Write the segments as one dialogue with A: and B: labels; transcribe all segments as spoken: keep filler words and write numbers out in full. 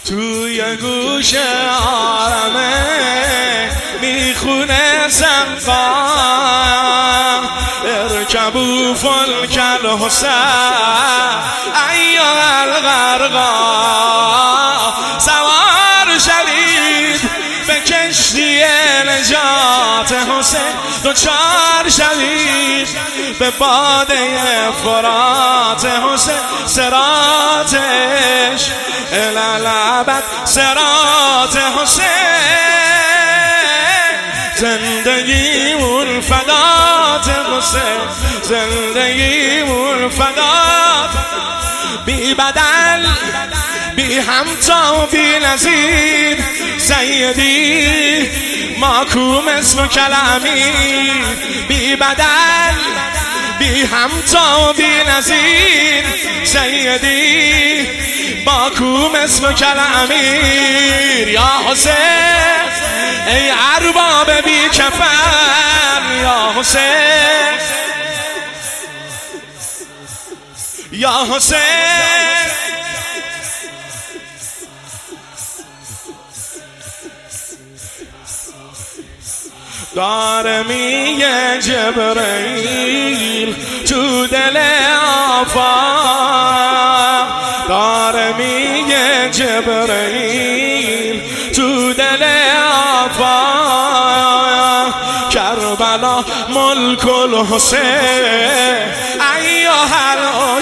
A: توی گوش آرمه میخونه سنقام ارکبو فلک الحسین ایها الغرقا سوار شوید به کشتی نجات حسین دوچار شوید به باده فرات حسین صراطش الالعبد صراط حسین زندگیمون فدات حسین زندگیمون فدات بی بدل بی همتا بی نظیر سیدی ماکو مثل کلمی بی بدل بی همتا بی نظیر سیدی ماکو مثل کلمی یا حسین ای ارباب بی کفن یا حسین یا حسین داره میگه جبرئیل تو دل آفاق داره میگه جبرئیل تو دل آفاق کربلا ملک الحسین ایها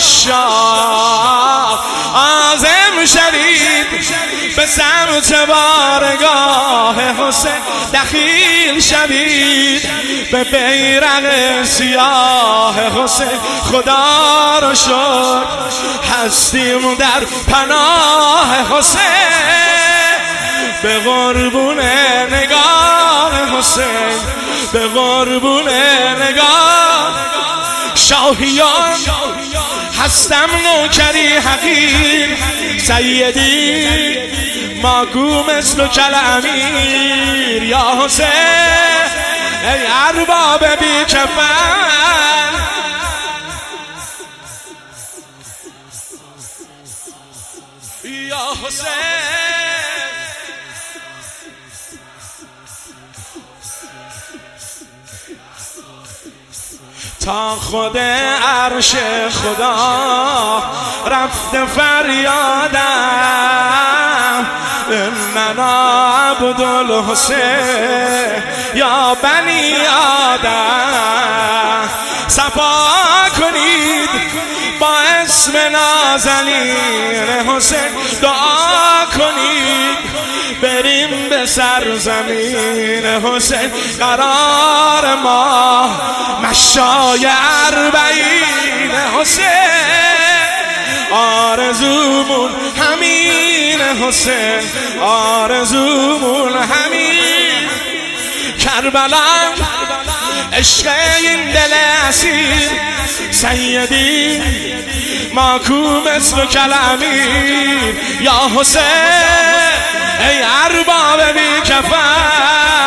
A: العشاق عازم شوید به سمت بارگاه حسین دخیل شوید به بیرق سیاه حسین خدا رو شکر هستیم در پناه حسین به قربون نگاه حسین به قربون نگاه شاهیان هستم نوکری حقیر سیدی ماکو مثل کلامیر یا حسین ای ارباب بی کفن یا حسین تا خود عرش خدا رفت فریادم اننا عبدالحسین یا بنی آدم صفا کنید با اسم نازنین حسین دعا کنید بریم به سرزمین حسین قرار ما مشای اربعین حسین آرزومون همین حسین آرزومون همین کربلا عشق این دل اسیر سیدی ماکو مثل کلامیر یا حسین ای ارباب بی کفن